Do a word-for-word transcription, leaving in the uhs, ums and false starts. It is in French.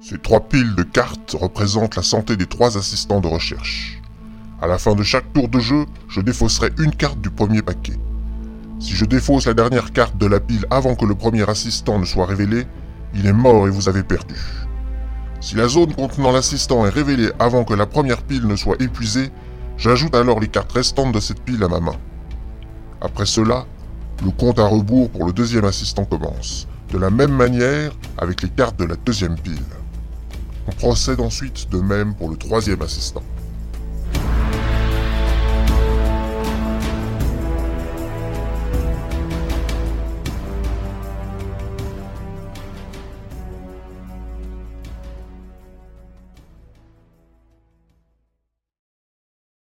Ces trois piles de cartes représentent la santé des trois assistants de recherche. À la fin de chaque tour de jeu, je défausserai une carte du premier paquet. Si je défausse la dernière carte de la pile avant que le premier assistant ne soit révélé, il est mort et vous avez perdu. Si la zone contenant l'assistant est révélée avant que la première pile ne soit épuisée, j'ajoute alors les cartes restantes de cette pile à ma main. Après cela, le compte à rebours pour le deuxième assistant commence, de la même manière avec les cartes de la deuxième pile. On procède ensuite de même pour le troisième assistant.